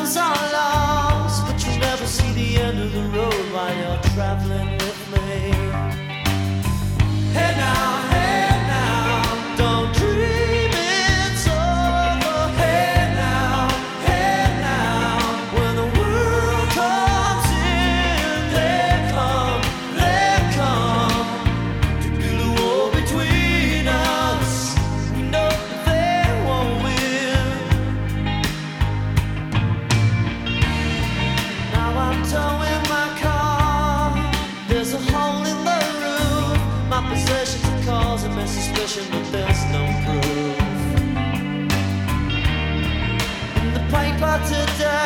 others are lost, but you never see the end of the road while you're traveling with me. Hey now, don't dream it's over. Hey now, when the world comes in, they come to build a wall between us. We know they won't win. Now I'm towing my car. There's a hole in the roof. My possessions are causing me suspicion, but there's no proof. In the paper today,